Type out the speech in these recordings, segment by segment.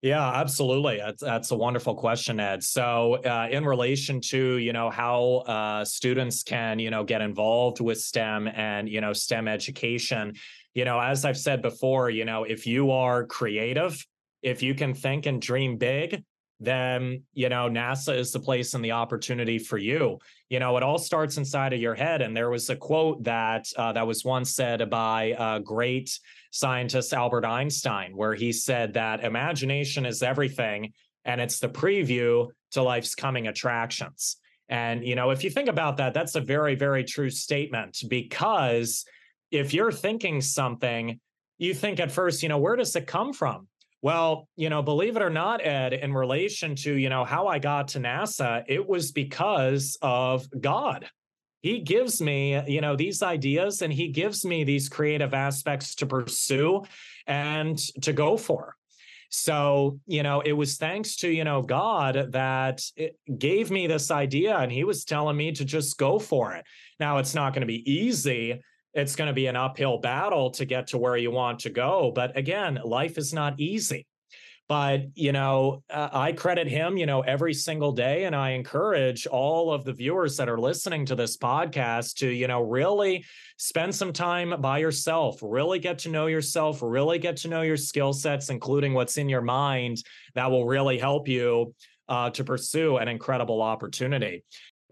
Yeah, absolutely. That's a wonderful question, Ed. So, in relation to how students can get involved with STEM and STEM education, as I've said before, if you are creative, if you can think and dream big, then NASA is the place and the opportunity for you. It all starts inside of your head. And there was a quote that was once said by a great scientist Albert Einstein, where he said that imagination is everything and it's the preview to life's coming attractions. And, if you think about that, that's a very, very true statement, because if you're thinking something, you think at first, where does it come from? Well, believe it or not, Ed, in relation to, how I got to NASA, it was because of God. He gives me, these ideas, and he gives me these creative aspects to pursue and to go for. So, it was thanks to, God that it gave me this idea, and he was telling me to just go for it. Now, it's not going to be easy. It's going to be an uphill battle to get to where you want to go. But again, life is not easy. But, I credit him, every single day. And I encourage all of the viewers that are listening to this podcast to, really spend some time by yourself, really get to know yourself, really get to know your skill sets, including what's in your mind that will really help you to pursue an incredible opportunity.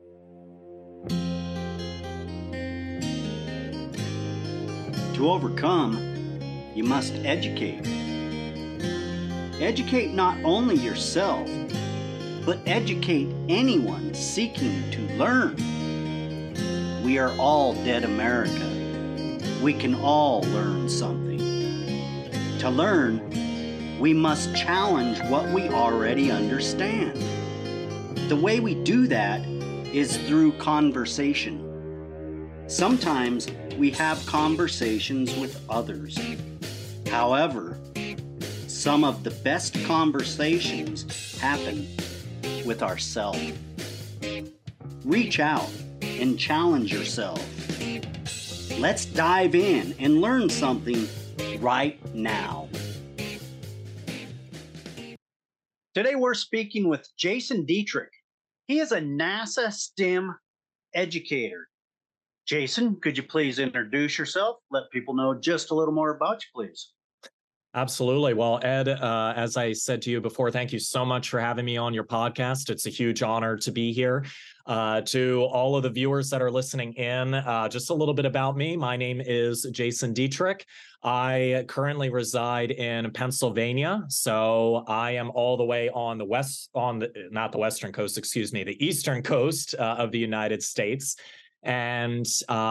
To overcome, you must educate. Educate not only yourself, but educate anyone seeking to learn. We are all dead America. We can all learn something. To learn, we must challenge what we already understand. The way we do that is through conversation. Sometimes we have conversations with others. However, some of the best conversations happen with ourselves. Reach out and challenge yourself. Let's dive in and learn something right now. Today we're speaking with Jason Dietrich. He is a NASA STEM educator. Jason, could you please introduce yourself? Let people know just a little more about you, please. Absolutely. Well, Ed, as I said to you before, thank you so much for having me on your podcast. It's a huge honor to be here. To all of the viewers that are listening in, just a little bit about me. My name is Jason Dietrich. I currently reside in Pennsylvania, so I am all the way on the not the western coast, excuse me, the eastern coast of the United States. And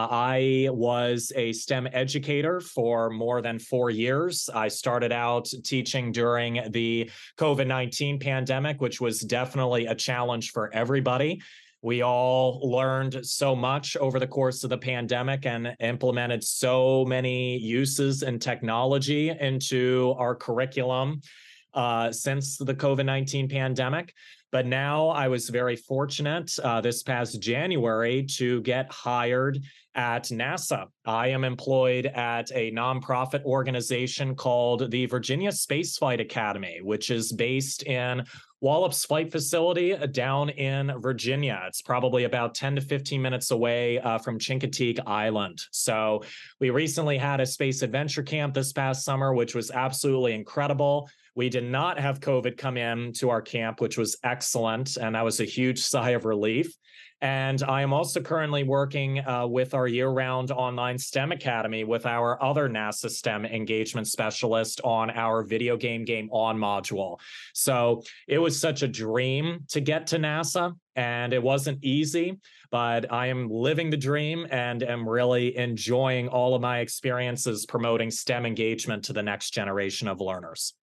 I was a STEM educator for more than 4 years. I started out teaching during the COVID-19 pandemic, which was definitely a challenge for everybody. We all learned so much over the course of the pandemic and implemented so many uses and technology into our curriculum since the COVID-19 pandemic. But now I was very fortunate this past January to get hired at NASA. I am employed at a nonprofit organization called the Virginia Spaceflight Academy, which is based in Wallops Flight Facility down in Virginia. It's probably about 10 to 15 minutes away from Chincoteague Island. So we recently had a space adventure camp this past summer, which was absolutely incredible. We did not have COVID come in to our camp, which was excellent, and that was a huge sigh of relief. And I am also currently working with our year-round online STEM Academy with our other NASA STEM engagement specialist on our video game on module. So it was such a dream to get to NASA, and it wasn't easy, but I am living the dream and am really enjoying all of my experiences promoting STEM engagement to the next generation of learners.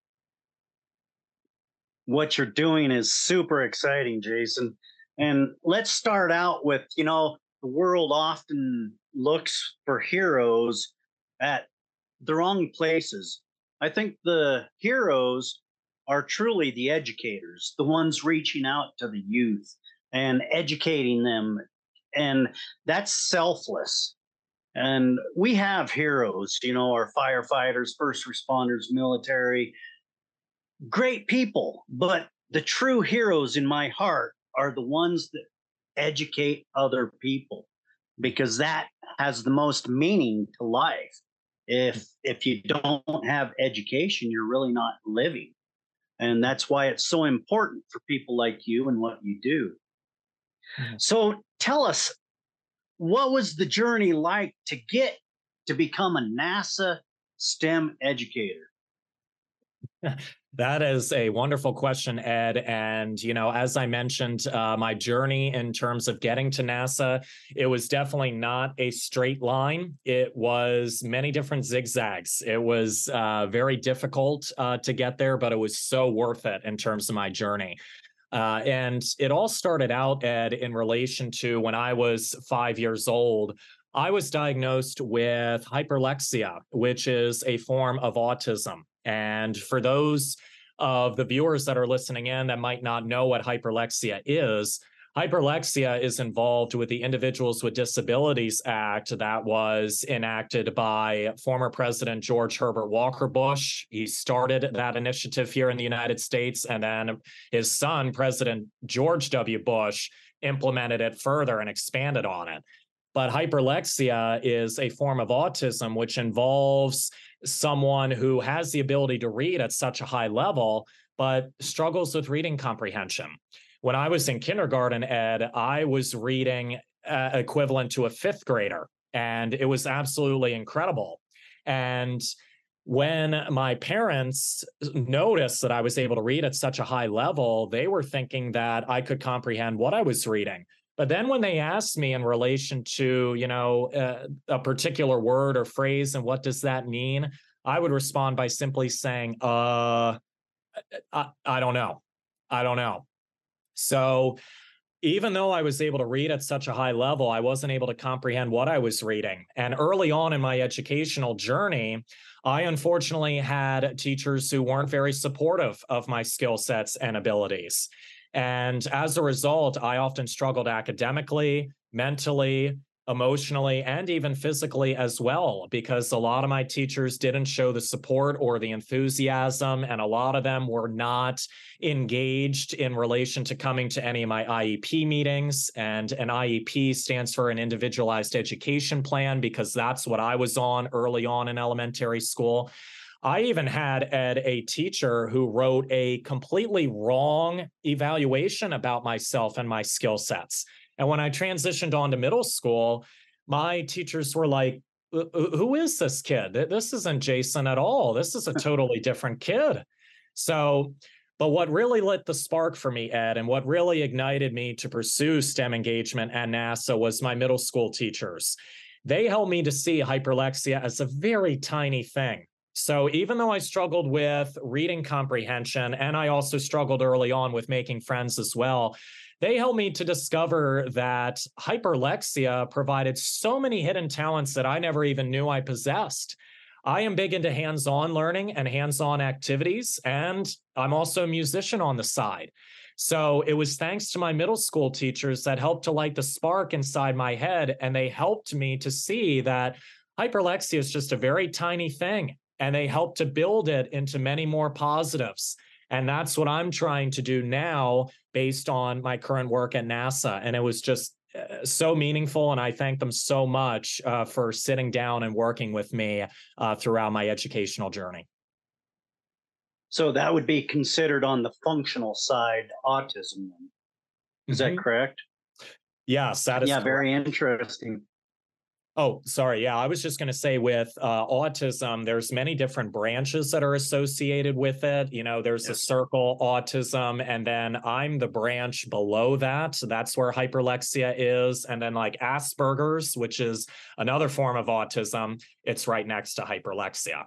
What you're doing is super exciting, Jason. And let's start out with, the world often looks for heroes at the wrong places. I think the heroes are truly the educators, the ones reaching out to the youth and educating them. And that's selfless. And we have heroes, our firefighters, first responders, military. great people, but the true heroes in my heart are the ones that educate other people, because that has the most meaning to life. If you don't have education, you're really not living. And that's why it's so important for people like you and what you do. Mhm. So tell us, what was the journey like to get to become a NASA STEM educator? That is a wonderful question, Ed. And, as I mentioned, my journey in terms of getting to NASA, it was definitely not a straight line. It was many different zigzags. It was very difficult to get there, but it was so worth it in terms of my journey. And it all started out, Ed, in relation to when I was 5 years old. I was diagnosed with hyperlexia, which is a form of autism. And for those of the viewers that are listening in that might not know what hyperlexia is involved with the Individuals with Disabilities Act that was enacted by former President George Herbert Walker Bush. He started that initiative here in the United States, and then his son, President George W. Bush, implemented it further and expanded on it. But hyperlexia is a form of autism which involves someone who has the ability to read at such a high level, but struggles with reading comprehension. When I was in kindergarten, Ed, I was reading equivalent to a fifth grader, and it was absolutely incredible. And when my parents noticed that I was able to read at such a high level, they were thinking that I could comprehend what I was reading. But then when they asked me in relation to, a particular word or phrase and what does that mean, I would respond by simply saying, I don't know. I don't know. So even though I was able to read at such a high level, I wasn't able to comprehend what I was reading. And early on in my educational journey, I unfortunately had teachers who weren't very supportive of my skill sets and abilities. And as a result, I often struggled academically, mentally, emotionally, and even physically as well, because a lot of my teachers didn't show the support or the enthusiasm, and a lot of them were not engaged in relation to coming to any of my IEP meetings. And an IEP stands for an individualized education plan, because that's what I was on early on in elementary school. I even had, Ed, a teacher who wrote a completely wrong evaluation about myself and my skill sets. And when I transitioned on to middle school, my teachers were like, who is this kid? This isn't Jason at all. This is a totally different kid. So, but what really lit the spark for me, Ed, and what really ignited me to pursue STEM engagement at NASA was my middle school teachers. They helped me to see hyperlexia as a very tiny thing. So even though I struggled with reading comprehension, and I also struggled early on with making friends as well, they helped me to discover that hyperlexia provided so many hidden talents that I never even knew I possessed. I am big into hands-on learning and hands-on activities, and I'm also a musician on the side. So it was thanks to my middle school teachers that helped to light the spark inside my head, and they helped me to see that hyperlexia is just a very tiny thing, and they helped to build it into many more positives. And that's what I'm trying to do now based on my current work at NASA. And it was just so meaningful. And I thank them so much for sitting down and working with me throughout my educational journey. So that would be considered on the functional side autism. Is that Mhm. correct? Yes, that is Yeah, correct. very interesting. Oh, sorry. Yeah, I was just going to say with autism, there's many different branches that are associated with it. There's the Yes. circle autism, and then I'm the branch below that. So that's where hyperlexia is. And then like Asperger's, which is another form of autism, it's right next to hyperlexia.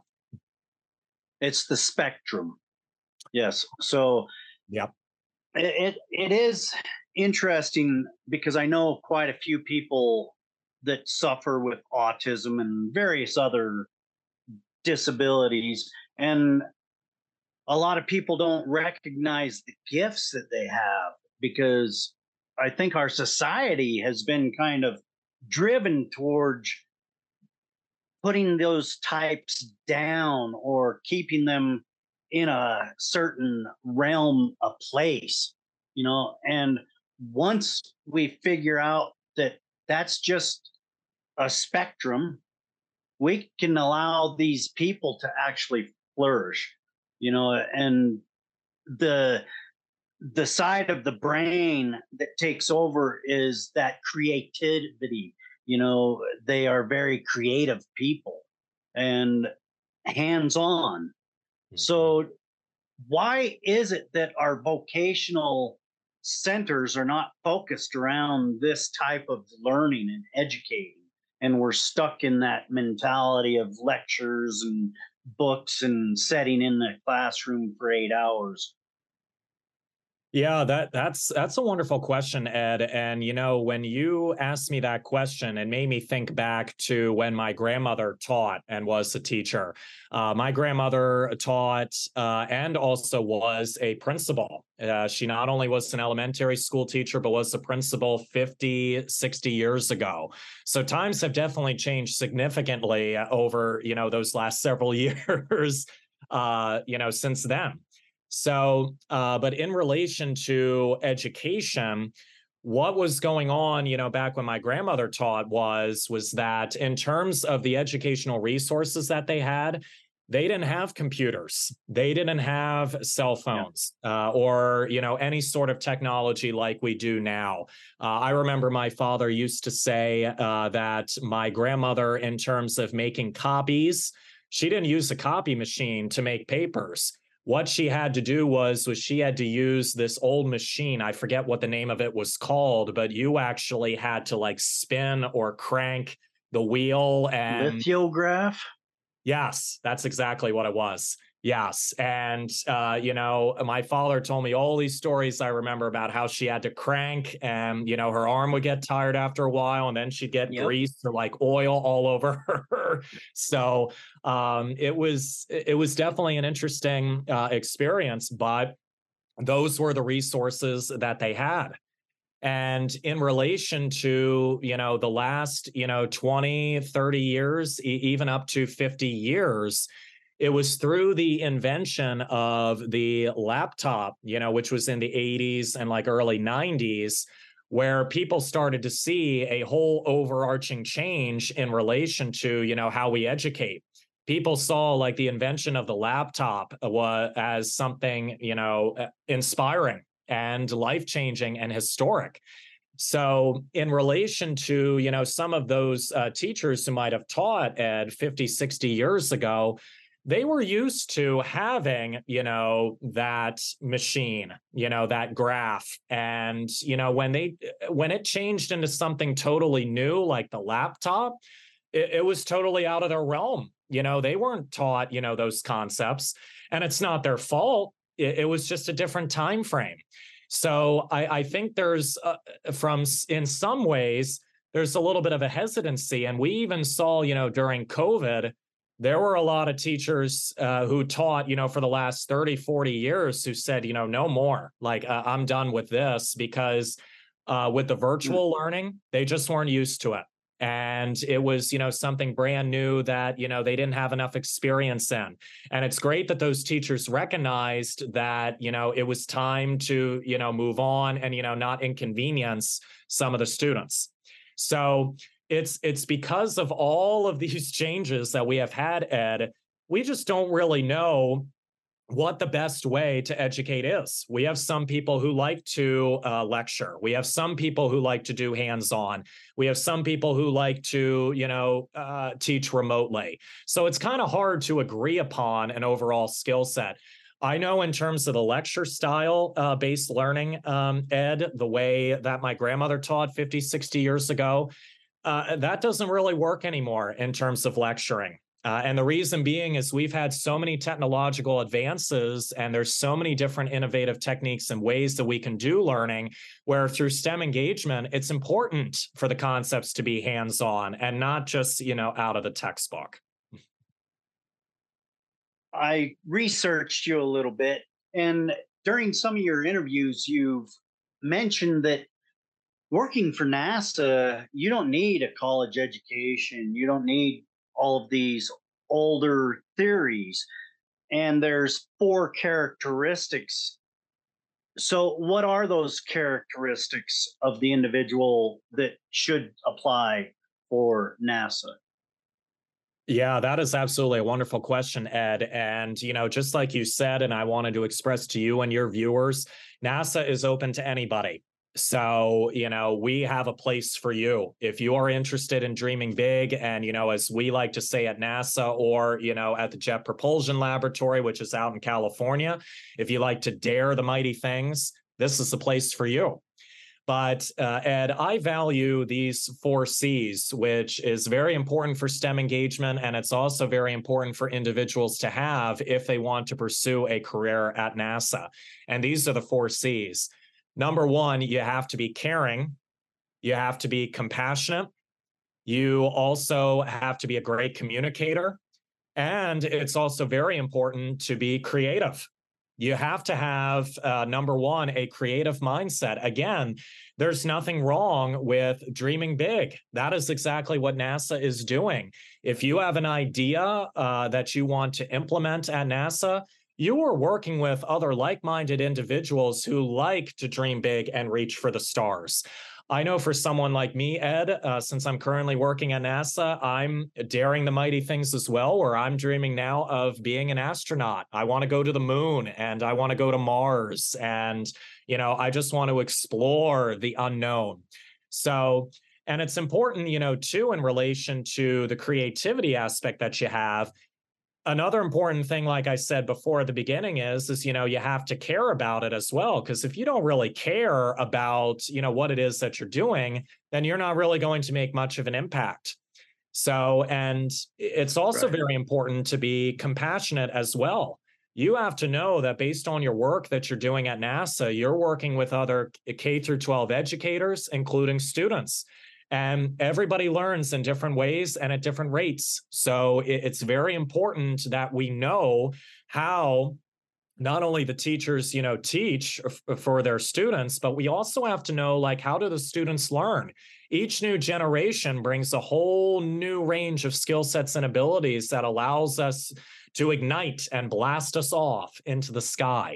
It's the spectrum. Yes. So Yep. it is interesting because I know quite a few people that suffer with autism and various other disabilities, and a lot of people don't recognize the gifts that they have, because I think our society has been kind of driven towards putting those types down or keeping them in a certain realm, a place, and once we figure out that that's just a spectrum, we can allow these people to actually flourish, and the the side of the brain that takes over is that creativity. They are very creative people and hands on. Mhm. So why is it that our vocational centers are not focused around this type of learning and educating? And we're stuck in that mentality of lectures and books and sitting in the classroom for 8 hours. Yeah, that's a wonderful question, Ed. And when you asked me that question, it made me think back to when my grandmother taught and was a teacher. My grandmother taught and also was a principal. She not only was an elementary school teacher, but was a principal 50, 60 years ago. So times have definitely changed significantly over, those last several years, since then. So, but in relation to education, what was going on, back when my grandmother taught was that in terms of the educational resources that they didn't have computers, they didn't have cell Yeah. phones, or any sort of technology like we do now. I remember my father used to say that my grandmother, in terms of making copies, she didn't use a copy machine to make papers. What she had to do was she had to use this old machine. I forget what the name of it was called, but you actually had to like spin or crank the wheel. And Lithograph. yes, that's exactly what it was. Yes. And, my father told me all these stories I remember about how she had to crank and, her arm would get tired after a while and then she'd get Yep. grease or like oil all over her. So it was definitely an interesting experience, but those were the resources that they had. And in relation to, the last, 20, 30 years, even up to 50 years, it was through the invention of the laptop, which was in the 80s and like early 90s, where people started to see a whole overarching change in relation to, how we educate. People saw like the invention of the laptop as something, inspiring and life changing and historic. So, in relation to, some of those teachers who might have taught Ed 50, 60 years ago, they were used to having, that machine, that graph. And, when it changed into something totally new, like the laptop, it was totally out of their realm. They weren't taught, those concepts, and it's not their fault. It was just a different time frame. So I think there's in some ways, there's a little bit of a hesitancy. And we even saw, during COVID, there were a lot of teachers who taught, for the last 30, 40 years who said, no more, like, I'm done with this because with the Mm. virtual learning, they just weren't used to it. And it was, something brand new that, they didn't have enough experience in. And it's great that those teachers recognized that, it was time to, move on and, not inconvenience some of the students. So it's because of all of these changes that we have had, Ed, we just don't really know what the best way to educate is. We have some people who like to lecture. We have some people who like to do hands-on. We have some people who like to, teach remotely. So it's kind of hard to agree upon an overall skill set. I know in terms of the lecture style based learning, Ed, the way that my grandmother taught 50, 60 years ago, that doesn't really work anymore in terms of lecturing. And the reason being is we've had so many technological advances and there's so many different innovative techniques and ways that we can do learning, where through STEM engagement, it's important for the concepts to be hands-on and not just, out of the textbook. I researched you a little bit, and during some of your interviews, you've mentioned that working for NASA, you don't need a college education, you don't need all of these older theories. and there's four characteristics. So, what are those characteristics of the individual that should apply for NASA? Yeah, that is absolutely a wonderful question, Ed. And, just like you said, and I wanted to express to you and your viewers, NASA is open to anybody. So, we have a place for you. If you are interested in dreaming big, and, as we like to say at NASA or, at the Jet Propulsion Laboratory, which is out in California, if you like to dare the mighty things, this is the place for you. But Ed, I value these four C's, which is very important for STEM engagement. And it's also very important for individuals to have if they want to pursue a career at NASA. And these are the four C's. Number one, you have to be caring. You have to be compassionate. You also have to be a great communicator. And it's also very important to be creative. You have to have, number one, a creative mindset. Again, there's nothing wrong with dreaming big. That is exactly what NASA is doing. If you have an idea that you want to implement at NASA, you are working with other like-minded individuals who like to dream big and reach for the stars. I know for someone like me, Ed, since I'm currently working at NASA, I'm daring the mighty things as well, where I'm dreaming now of being an astronaut. I want to go to the moon and I want to go to Mars. And, I just want to explore the unknown. So, and it's important, too, in relation to the creativity aspect that you have. Another important thing, like I said before at the beginning, is you have to care about it as well. Because if you don't really care about what it is that you're doing, then you're not really going to make much of an impact. So, and it's also Right. very important to be compassionate as well. You have to know that based on your work that you're doing at NASA, you're working with other K through 12 educators, including students. And everybody learns in different ways and at different rates. So it's very important that we know how not only the teachers, teach for their students, but we also have to know, like, how do the students learn? Each new generation brings a whole new range of skill sets and abilities that allows us to ignite and blast us off into the sky.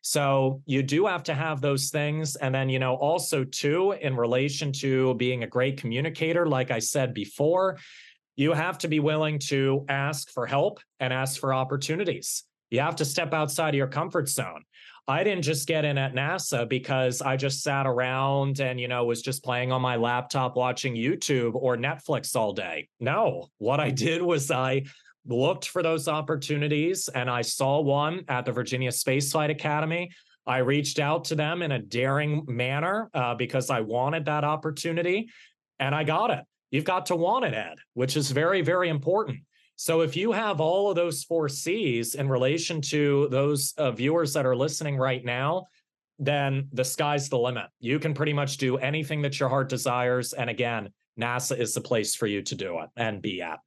So you do have to have those things. And then, also too, in relation to being a great communicator, like I said before, you have to be willing to ask for help and ask for opportunities. You have to step outside of your comfort zone. I didn't just get in at NASA because I just sat around and, was just playing on my laptop watching YouTube or Netflix all day. No, what I did was I looked for those opportunities and I saw one at the Virginia Space Flight Academy. I reached out to them in a daring manner because I wanted that opportunity and I got it. You've got to want it, Ed, which is very, very important. So if you have all of those four C's in relation to those viewers that are listening right now, then the sky's the limit. You can pretty much do anything that your heart desires. And again, NASA is the place for you to do it and be at.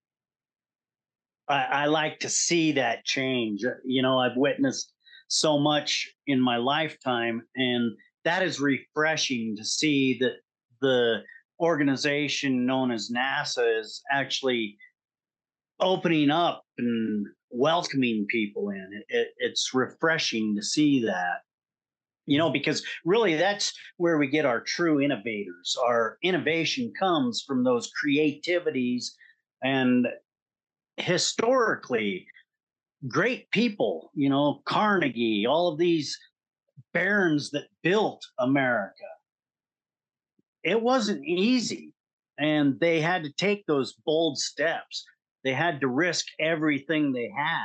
I like to see that change. I've witnessed so much in my lifetime, and that is refreshing to see that the organization known as NASA is actually opening up and welcoming people in. It's refreshing to see that, because really that's where we get our true innovators. Our innovation comes from those creativities, and historically, great people, Carnegie, all of these barons that built America. It wasn't easy, and they had to take those bold steps. They had to risk everything they had.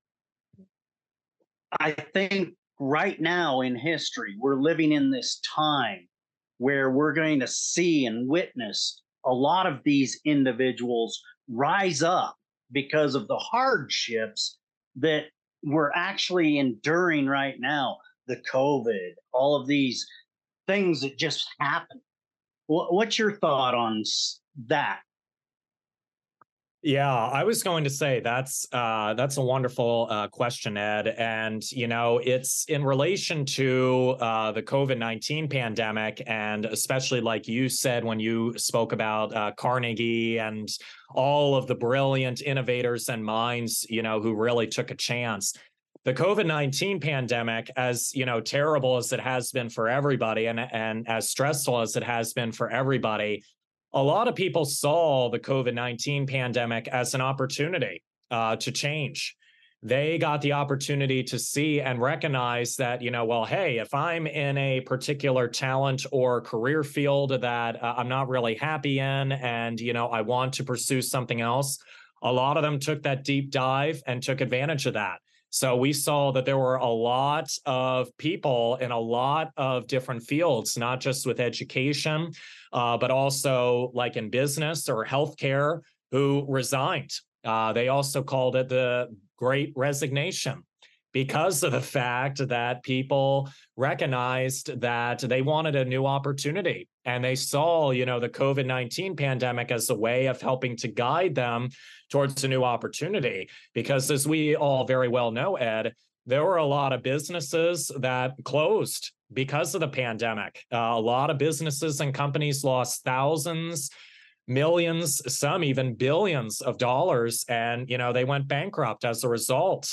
I think right now in history, we're living in this time where we're going to see and witness a lot of these individuals rise up because of the hardships that we're actually enduring right now. The COVID, all of these things that just happen. What's your thought on that? Yeah, I was going to say that's a wonderful question, Ed, and it's in relation to the COVID-19 pandemic, and especially like you said when you spoke about Carnegie and all of the brilliant innovators and minds, who really took a chance. The COVID-19 pandemic, as terrible as it has been for everybody, and as stressful as it has been for everybody, a lot of people saw the COVID-19 pandemic as an opportunity to change. They got the opportunity to see and recognize that, well, hey, if I'm in a particular talent or career field that I'm not really happy in, and, I want to pursue something else, a lot of them took that deep dive and took advantage of that. So we saw that there were a lot of people in a lot of different fields, not just with education, but also like in business or healthcare, who resigned. They also called it the Great Resignation because of the fact that people recognized that they wanted a new opportunity. And they saw, the COVID-19 pandemic as a way of helping to guide them towards a new opportunity. Because as we all very well know, Ed, there were a lot of businesses that closed because of the pandemic. A lot of businesses and companies lost thousands, millions, some even billions of dollars, and they went bankrupt as a result.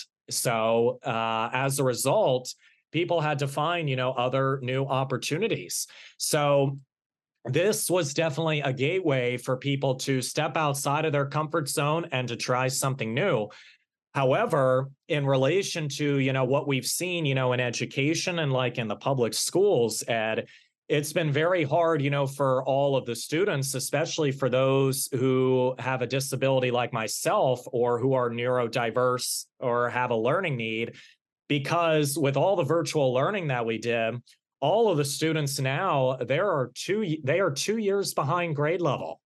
So as a result, people had to find other new opportunities. So this was definitely a gateway for people to step outside of their comfort zone and to try something new. However, in relation to, what we've seen, in education and like in the public schools, Ed, it's been very hard, for all of the students, especially for those who have a disability like myself or who are neurodiverse or have a learning need, because with all the virtual learning that we did, all of the students now, they are 2 years behind grade level.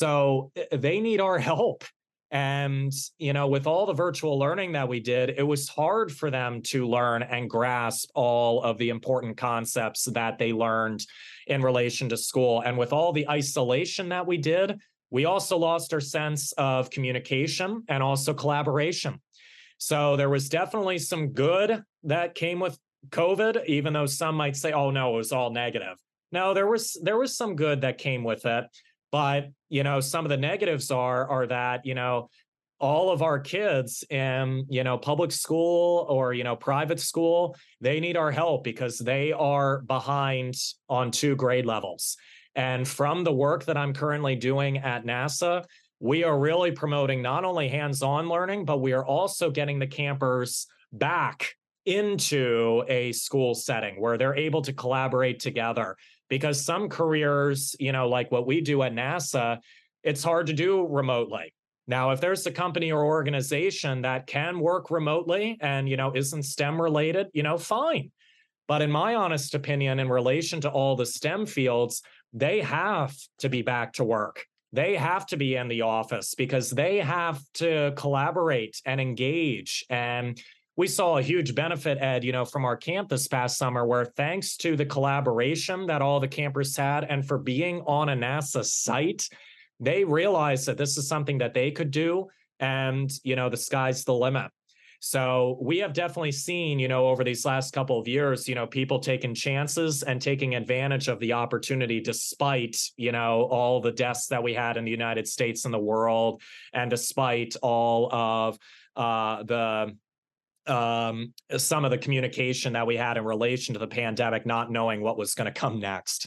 So they need our help. And, with all the virtual learning that we did, it was hard for them to learn and grasp all of the important concepts that they learned in relation to school. And with all the isolation that we did, we also lost our sense of communication and also collaboration. So there was definitely some good that came with COVID, even though some might say, oh, no, it was all negative. No, there was some good that came with it. But, some of the negatives are that, all of our kids in, public school or, private school, they need our help because they are behind on 2 grade levels. And from the work that I'm currently doing at NASA, we are really promoting not only hands-on learning, but we are also getting the campers back into a school setting where they're able to collaborate together. Because some careers, like what we do at NASA, it's hard to do remotely. Now, if there's a company or organization that can work remotely and, isn't STEM related, fine. But in my honest opinion, in relation to all the STEM fields, they have to be back to work. They have to be in the office because they have to collaborate and engage. And we saw a huge benefit, Ed, from our camp this past summer, where thanks to the collaboration that all the campers had and for being on a NASA site, they realized that this is something that they could do. And, the sky's the limit. So we have definitely seen, over these last couple of years, people taking chances and taking advantage of the opportunity despite, all the deaths that we had in the United States and the world, and despite all of the some of the communication that we had in relation to the pandemic, not knowing what was going to come next.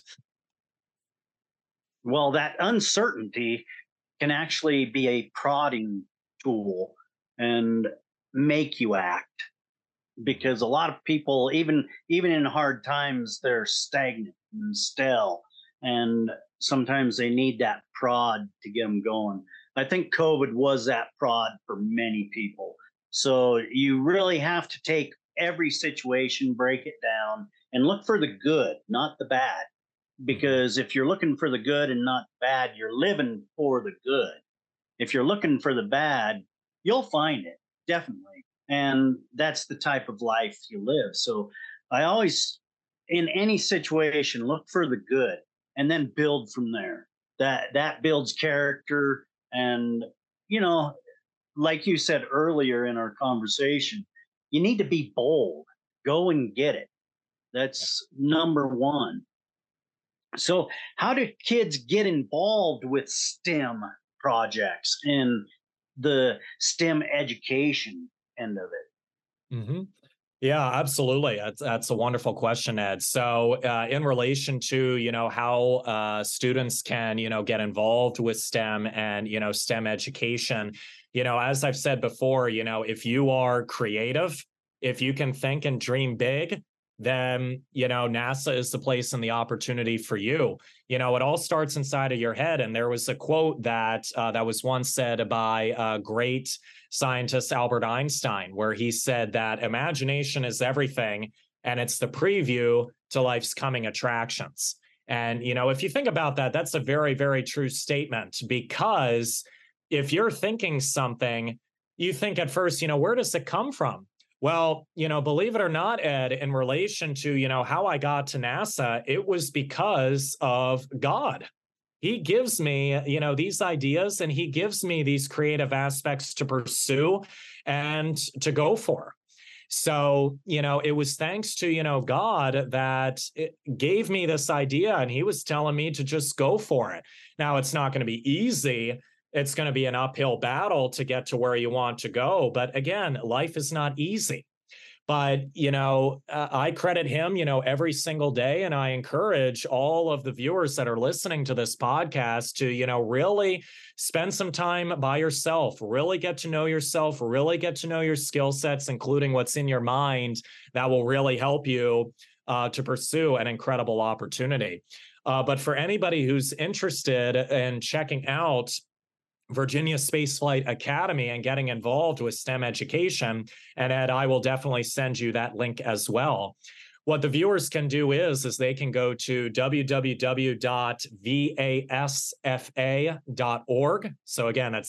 Well, that uncertainty can actually be a prodding tool and make you act, because a lot of people, even in hard times, they're stagnant and still, and sometimes they need that prod to get them going. I think COVID was that prod for many people. So you really have to take every situation, break it down, and look for the good, not the bad. Because if you're looking for the good and not bad, you're living for the good. If you're looking for the bad, you'll find it, definitely. And that's the type of life you live. So I always, in any situation, look for the good and then build from there. That builds character, and you know, like you said earlier in our conversation, you need to be bold. Go and get it. That's number one. So, how do kids get involved with STEM projects and the STEM education end of it? Hmm. Yeah, absolutely. That's a wonderful question, Ed. So, in relation to how students can get involved with STEM and STEM education, as I've said before, if you are creative, if you can think and dream big, then NASA is the place and the opportunity for you. It all starts inside of your head. And there was a quote that was once said by a great scientist Albert Einstein, where he said that imagination is everything, and it's the preview to life's coming attractions. And if you think about that, that's a very, very true statement, because if you're thinking something, you think at first, where does it come from? Well, believe it or not, Ed, in relation to, how I got to NASA, it was because of God. He gives me, these ideas, and he gives me these creative aspects to pursue and to go for. So, it was thanks to, God that it gave me this idea, and he was telling me to just go for it. Now, it's not going to be easy. It's going to be an uphill battle to get to where you want to go. But again, life is not easy. But, I credit him, every single day. And I encourage all of the viewers that are listening to this podcast to, really spend some time by yourself, really get to know yourself, really get to know your skill sets, including what's in your mind that will really help you to pursue an incredible opportunity. But for anybody who's interested in checking out Virginia Spaceflight Academy and getting involved with STEM education, and Ed, I will definitely send you that link as well. What the viewers can do is they can go to www.vasfa.org. So again, that's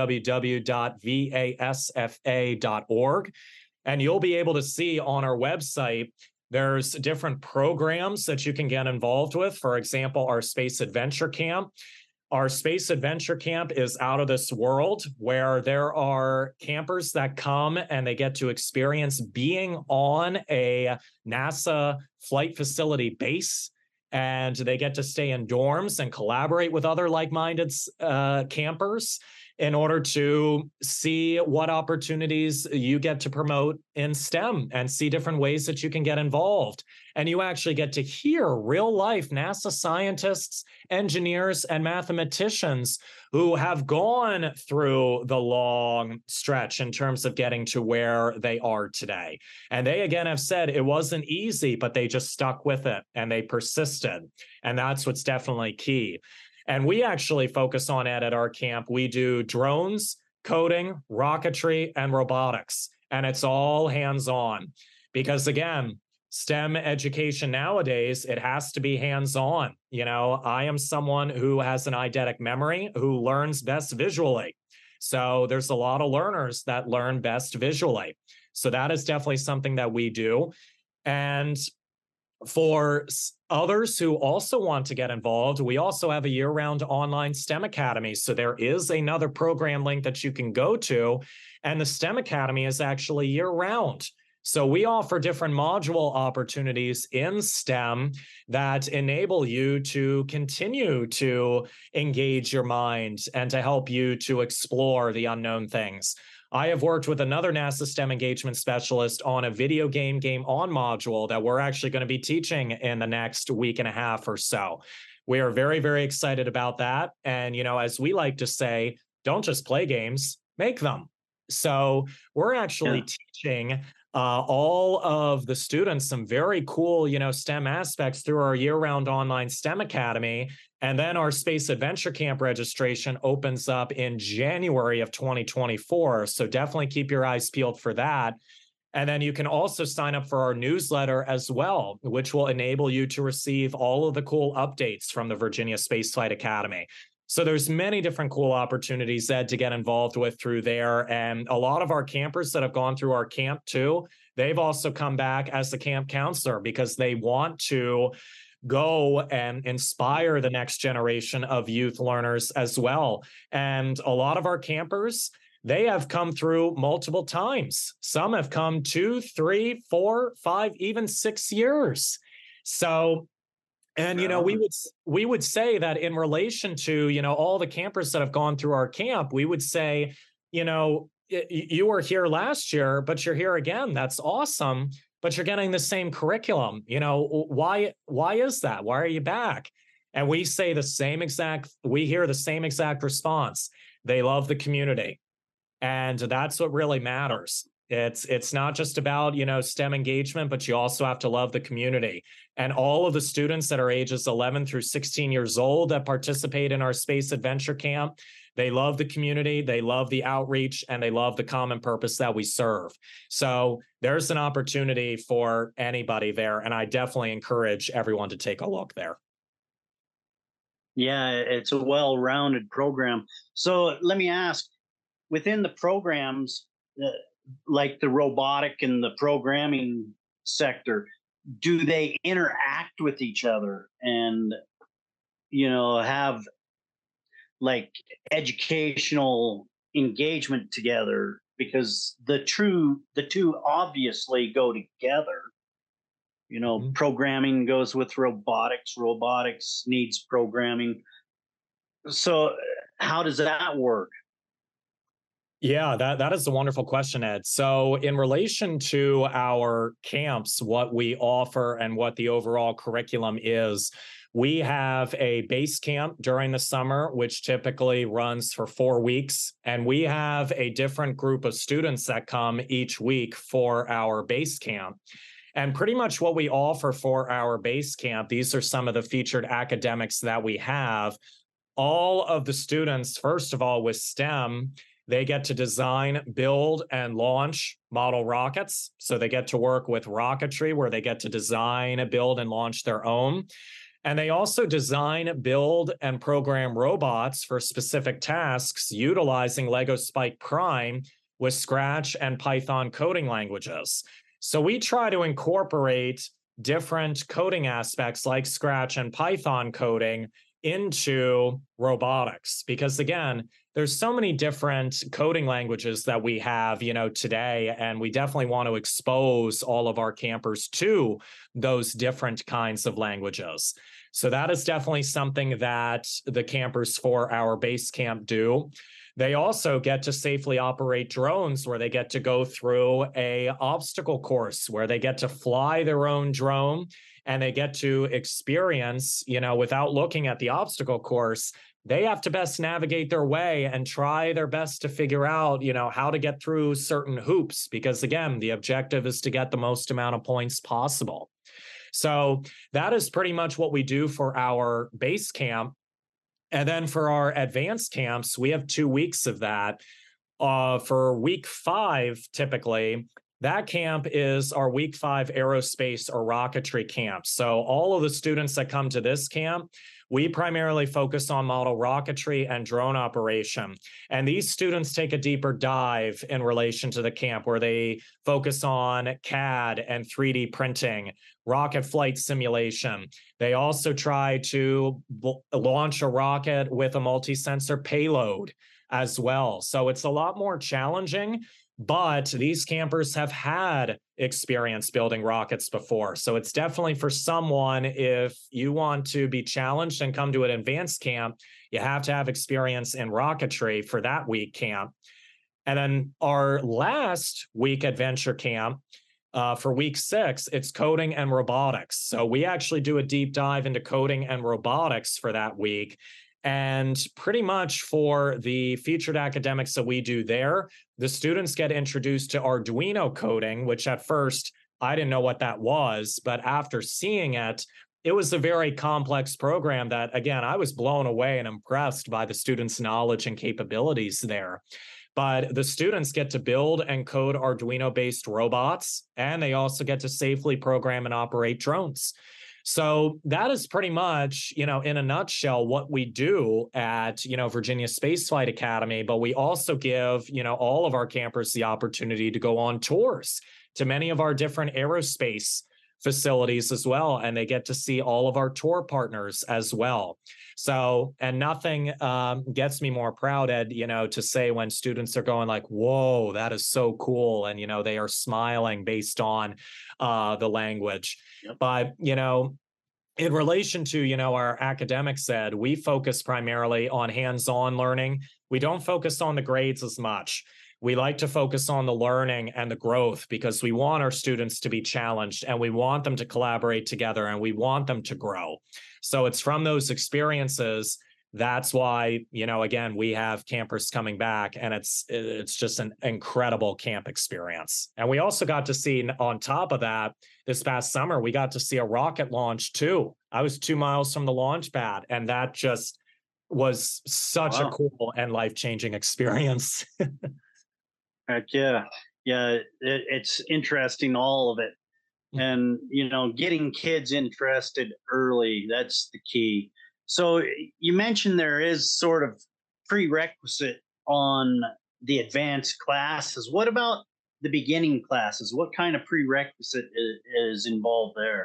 www.vasfa.org. And you'll be able to see on our website, there's different programs that you can get involved with. For example, our Space Adventure Camp. Our Space Adventure Camp is out of this world, where there are campers that come and they get to experience being on a NASA flight facility base, and they get to stay in dorms and collaborate with other like-minded campers in order to see what opportunities you get to promote in STEM and see different ways that you can get involved. And you actually get to hear real life NASA scientists, engineers, and mathematicians who have gone through the long stretch in terms of getting to where they are today. And they, again, have said it wasn't easy, but they just stuck with it and they persisted. And that's what's definitely key. And we actually focus on it at our camp. We do drones, coding, rocketry, and robotics. And it's all hands-on because, again, STEM education nowadays, it has to be hands-on. I am someone who has an eidetic memory, who learns best visually. So there's a lot of learners that learn best visually. So that is definitely something that we do. And for others who also want to get involved, we also have a year-round online STEM Academy. So there is another program link that you can go to, and the STEM Academy is actually year-round. So we offer different module opportunities in STEM that enable you to continue to engage your mind and to help you to explore the unknown things. I have worked with another NASA STEM engagement specialist on a video game on module that we're actually going to be teaching in the next week and a half or so. We are very, very excited about that. And, as we like to say, don't just play games, make them. So we're actually teaching all of the students some very cool, STEM aspects through our year-round online STEM Academy. And then our Space Adventure Camp registration opens up in January of 2024. So definitely keep your eyes peeled for that. And then you can also sign up for our newsletter as well, which will enable you to receive all of the cool updates from the Virginia Spaceflight Academy. So there's many different cool opportunities, Ed, to get involved with through there. And a lot of our campers that have gone through our camp too, they've also come back as the camp counselor because they want to go and inspire the next generation of youth learners as well. And a lot of our campers, they have come through multiple times. Some have come 2, 3, 4, 5, even 6 years. So, and we would say that in relation to all the campers that have gone through our camp, we would say, you were here last year, but you're here again. That's awesome. But you're getting the same curriculum. Why is that? Why are you back? And we say we hear the same exact response. They love the community. And that's what really matters. It's not just about, STEM engagement, but you also have to love the community. And all of the students that are ages 11 through 16 years old that participate in our Space Adventure Camp, they love the community, they love the outreach, and they love the common purpose that we serve. So there's an opportunity for anybody there. And I definitely encourage everyone to take a look there. Yeah, it's a well-rounded program. So let me ask, within the programs, like the robotic and the programming sector, do they interact with each other and, have like educational engagement together? Because the two obviously go together. Programming goes with robotics needs programming. So how does that work? Yeah, that is a wonderful question, Ed. So in relation to our camps, what we offer and what the overall curriculum is, we have a base camp during the summer, which typically runs for 4 weeks. And we have a different group of students that come each week for our base camp. And pretty much what we offer for our base camp, these are some of the featured academics that we have. All of the students, first of all, with STEM, they get to design, build, and launch model rockets. So they get to work with rocketry, where they get to design, build, and launch their own. And they also design, build, and program robots for specific tasks utilizing LEGO Spike Prime with Scratch and Python coding languages. So we try to incorporate different coding aspects like Scratch and Python coding into robotics, because again, there's so many different coding languages that we have, today, and we definitely want to expose all of our campers to those different kinds of languages. So that is definitely something that the campers for our base camp do. They also get to safely operate drones, where they get to go through a obstacle course where they get to fly their own drone, and they get to experience, without looking at the obstacle course, they have to best navigate their way and try their best to figure out, how to get through certain hoops, because again, the objective is to get the most amount of points possible. So that is pretty much what we do for our base camp. And then for our advanced camps, we have 2 weeks of that. For week 5, typically, that camp is our week 5 aerospace or rocketry camp. So all of the students that come to this camp, we primarily focus on model rocketry and drone operation. And these students take a deeper dive in relation to the camp, where they focus on CAD and 3D printing, rocket flight simulation. They also try to launch a rocket with a multi-sensor payload as well. So it's a lot more challenging, but these campers have had experience building rockets before. So it's definitely for someone, if you want to be challenged and come to an advanced camp, you have to have experience in rocketry for that week camp. And then our last week adventure camp, for week 6, it's coding and robotics. So we actually do a deep dive into coding and robotics for that week. And pretty much for the featured academics that we do there, the students get introduced to Arduino coding, which at first I didn't know what that was, but after seeing it, it was a very complex program that, again, I was blown away and impressed by the students' knowledge and capabilities there. But the students get to build and code Arduino-based robots, and they also get to safely program and operate drones. So that is pretty much, in a nutshell, what we do at, Virginia Space Flight Academy. But we also give, all of our campers the opportunity to go on tours to many of our different aerospace facilities as well, and they get to see all of our tour partners as well. So, and nothing gets me more proud, Ed, to say when students are going like, whoa, that is so cool. And, they are smiling based on the language. Yep. But, in relation to, our academics, Ed, we focus primarily on hands-on learning. We don't focus on the grades as much. We like to focus on the learning and the growth because we want our students to be challenged and we want them to collaborate together and we want them to grow. So it's from those experiences. That's why, again, we have campers coming back, and it's just an incredible camp experience. And we also got to see, on top of that, this past summer, we got to see a rocket launch too. I was 2 miles from the launch pad, and that just was such a cool and life-changing experience. Heck yeah. Yeah, it's interesting, all of it. And, getting kids interested early, that's the key. So you mentioned there is sort of prerequisite on the advanced classes. What about the beginning classes? What kind of prerequisite is involved there?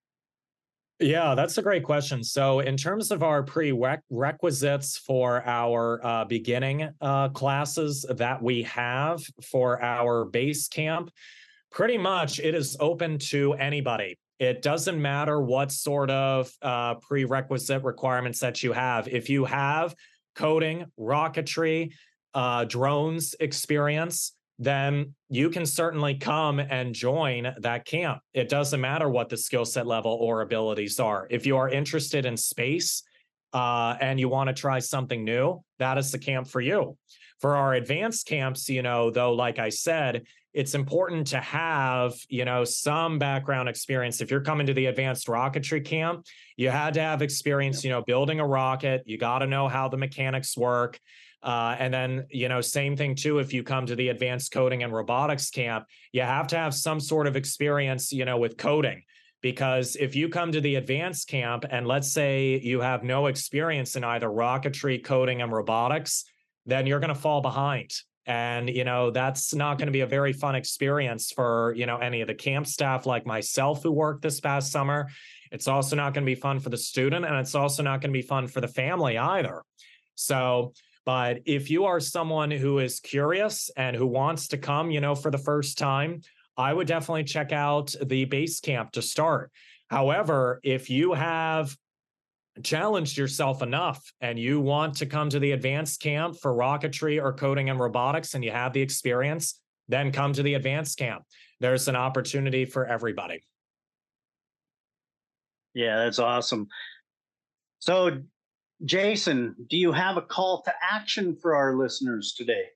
Yeah, that's a great question. So in terms of our prerequisites for our beginning classes that we have for our base camp, pretty much it is open to anybody. It doesn't matter what sort of prerequisite requirements that you have. If you have coding, rocketry, drones experience, then you can certainly come and join that camp. It doesn't matter what the skill set level or abilities are. If you are interested in space and you want to try something new, that is the camp for you. For our advanced camps, though, like I said, it's important to have, some background experience. If you're coming to the advanced rocketry camp, you had to have experience, building a rocket. You got to know how the mechanics work. And then, same thing too, if you come to the advanced coding and robotics camp, you have to have some sort of experience, with coding. Because if you come to the advanced camp and let's say you have no experience in either rocketry, coding, and robotics, then you're going to fall behind. And, that's not going to be a very fun experience for, any of the camp staff like myself who worked this past summer. It's also not going to be fun for the student, and it's also not going to be fun for the family either. So, but if you are someone who is curious and who wants to come, for the first time, I would definitely check out the base camp to start. However, if you have challenged yourself enough and you want to come to the advanced camp for rocketry or coding and robotics and you have the experience, then come to the advanced camp. There's an opportunity for everybody. Yeah, that's awesome. So, Jason, do you have a call to action for our listeners today?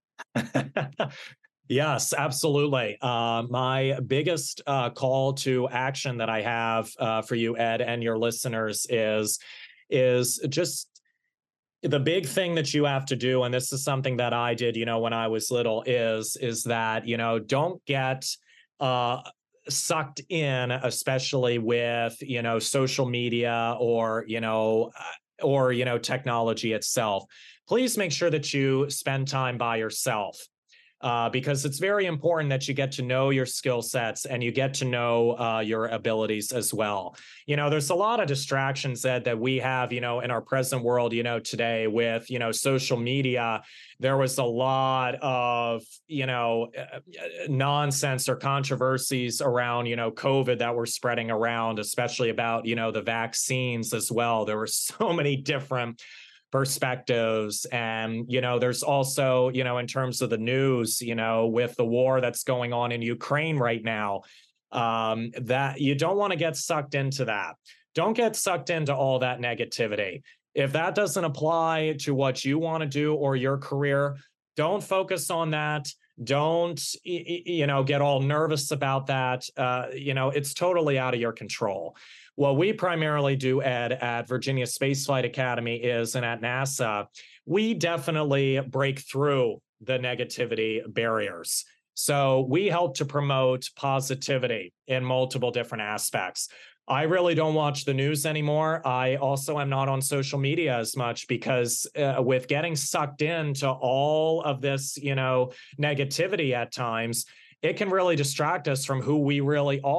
Yes, absolutely. My biggest call to action that I have for you, Ed, and your listeners is just the big thing that you have to do. And this is something that I did, when I was little is that, don't get sucked in, especially with, social media or technology itself. Please make sure that you spend time by yourself. Because it's very important that you get to know your skill sets and you get to know your abilities as well. There's a lot of distractions that we have, in our present world, today with, social media. There was a lot of, nonsense or controversies around, COVID that were spreading around, especially about, the vaccines as well. There were so many different perspectives. And, there's also, in terms of the news, with the war that's going on in Ukraine right now, that you don't want to get sucked into that. Don't get sucked into all that negativity. If that doesn't apply to what you want to do or your career, don't focus on that. Don't, get all nervous about that. It's totally out of your control. What we primarily do, Ed, at Virginia Spaceflight Academy and at NASA, we definitely break through the negativity barriers. So we help to promote positivity in multiple different aspects. I really don't watch the news anymore. I also am not on social media as much because with getting sucked into all of this, negativity at times, it can really distract us from who we really are.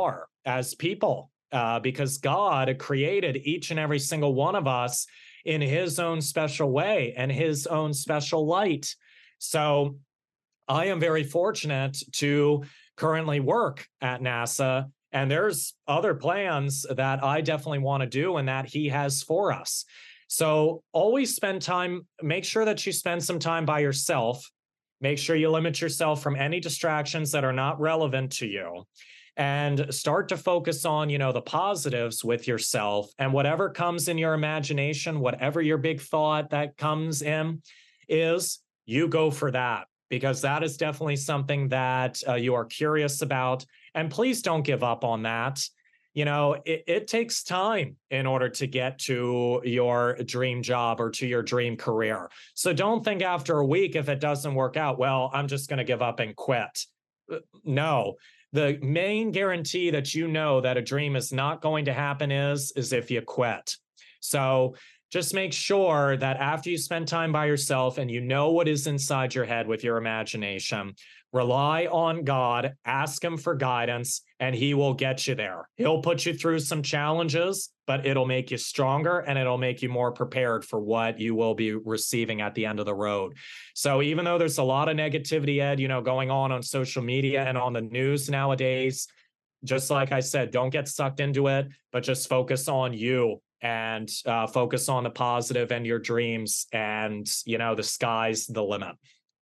as people, because God created each and every single one of us in his own special way and his own special light. So I am very fortunate to currently work at NASA, and there's other plans that I definitely want to do and that he has for us. So always spend time, make sure that you spend some time by yourself. Make sure you limit yourself from any distractions that are not relevant to you, and start to focus on, the positives with yourself, and whatever comes in your imagination, whatever your big thought that comes in is, you go for that, because that is definitely something that you are curious about. And please don't give up on that. It takes time in order to get to your dream job or to your dream career. So don't think after a week, if it doesn't work out, well, I'm just going to give up and quit. No, the main guarantee that that a dream is not going to happen is if you quit. So just make sure that after you spend time by yourself and you know what is inside your head with your imagination, rely on God, ask him for guidance, and he will get you there. He'll put you through some challenges, but it'll make you stronger and it'll make you more prepared for what you will be receiving at the end of the road. So even though there's a lot of negativity, Ed, going on social media and on the news nowadays, just like I said, don't get sucked into it, but just focus on you and focus on the positive and your dreams, and, the sky's the limit.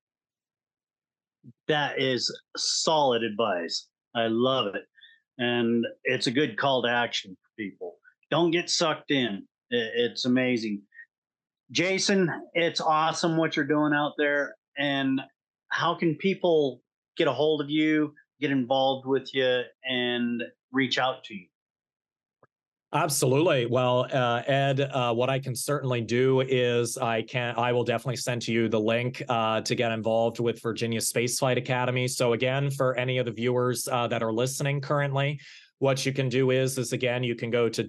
That is solid advice. I love it. And it's a good call to action for people. Don't get sucked in. It's amazing. Jason, it's awesome what you're doing out there. And how can people get a hold of you, get involved with you, and reach out to you? Absolutely. Well, Ed, what I can certainly do is I will definitely send to you the link to get involved with Virginia Spaceflight Academy. So again, for any of the viewers that are listening currently, what you can do is again, you can go to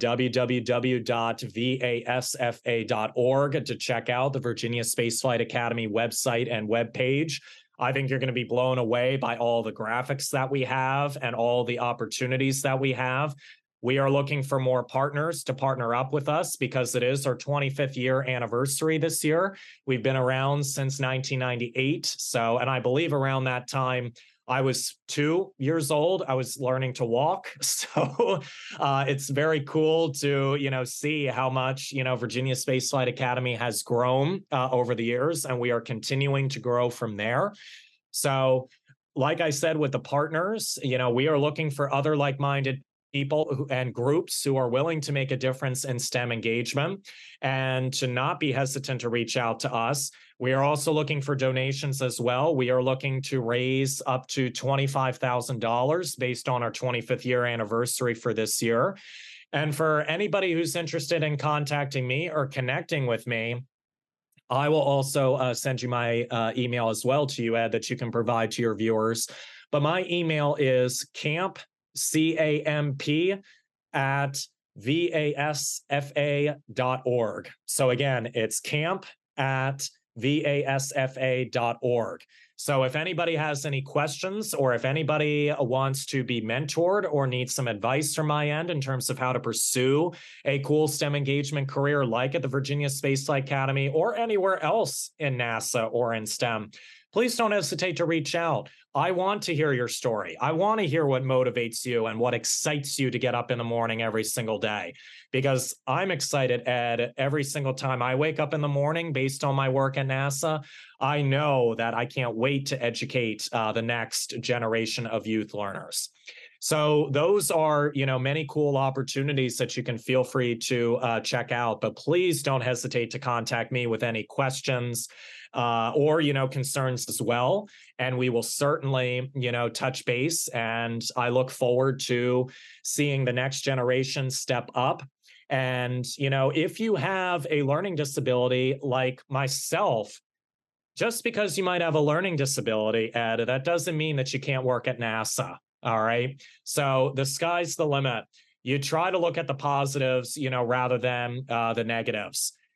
www.vasfa.org to check out the Virginia Spaceflight Academy website and webpage. I think you're going to be blown away by all the graphics that we have and all the opportunities that we have. We are looking for more partners to partner up with us because it is our 25th year anniversary this year. We've been around since 1998. So, and I believe around that time, I was 2 years old. I was learning to walk. So it's very cool to, see how much, Virginia Spaceflight Academy has grown over the years, and we are continuing to grow from there. So like I said, with the partners, we are looking for other like-minded people and groups who are willing to make a difference in STEM engagement, and to not be hesitant to reach out to us. We are also looking for donations as well. We are looking to raise up to $25,000 based on our 25th year anniversary for this year. And for anybody who's interested in contacting me or connecting with me, I will also send you my email as well to you, Ed, that you can provide to your viewers. But my email is camp at vasfa.org. So again, it's camp at vasfa.org. So if anybody has any questions, or if anybody wants to be mentored or needs some advice from my end in terms of how to pursue a cool STEM engagement career like at the Virginia Spaceflight Academy or anywhere else in NASA or in STEM, please don't hesitate to reach out. I want to hear your story. I want to hear what motivates you and what excites you to get up in the morning every single day, because I'm excited, Ed, every single time I wake up in the morning based on my work at NASA. I know that I can't wait to educate the next generation of youth learners. So those are, many cool opportunities that you can feel free to check out, but please don't hesitate to contact me with any questions or, concerns as well. And we will certainly, touch base. And I look forward to seeing the next generation step up. And, if you have a learning disability like myself, just because you might have a learning disability, Ed, that doesn't mean that you can't work at NASA. All right. So the sky's the limit. You try to look at the positives, rather than the negatives.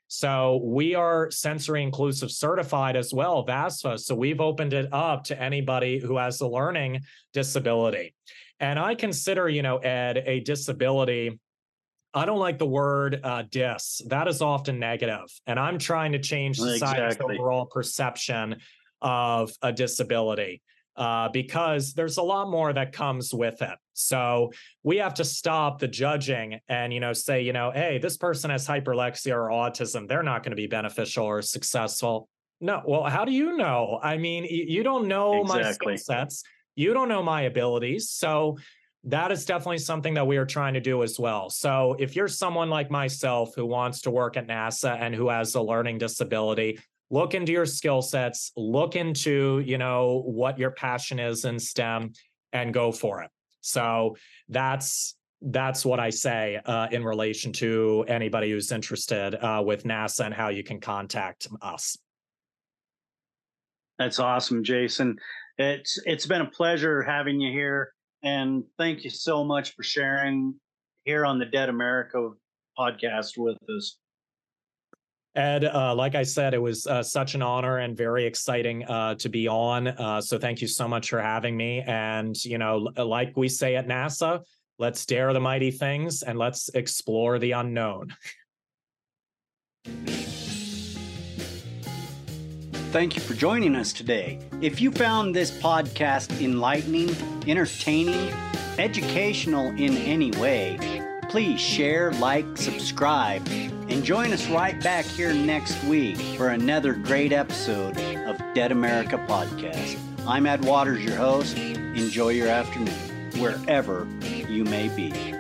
So we are sensory inclusive certified as well, VASFA. So we've opened it up to anybody who has a learning disability. And I consider, Ed, a disability. I don't like the word dis. That is often negative. And I'm trying to change society's overall perception of a disability because there's a lot more that comes with it. So we have to stop the judging and, say, hey, this person has hyperlexia or autism. They're not going to be beneficial or successful. No. Well, how do you know? I mean, you don't know my skill sets. You don't know my abilities. So that is definitely something that we are trying to do as well. So if you're someone like myself who wants to work at NASA and who has a learning disability, look into your skill sets, look into, what your passion is in STEM and go for it. So that's what I say in relation to anybody who's interested with NASA and how you can contact us. That's awesome, Jason. It's been a pleasure having you here. And thank you so much for sharing here on the Dead America podcast with us. Ed, like I said, it was such an honor and very exciting to be on. So thank you so much for having me. And, like we say at NASA, let's dare the mighty things and let's explore the unknown. Thank you for joining us today. If you found this podcast enlightening, entertaining, educational in any way, please share, like, subscribe, and join us right back here next week for another great episode of Dead America Podcast. I'm Ed Waters, your host. Enjoy your afternoon, wherever you may be.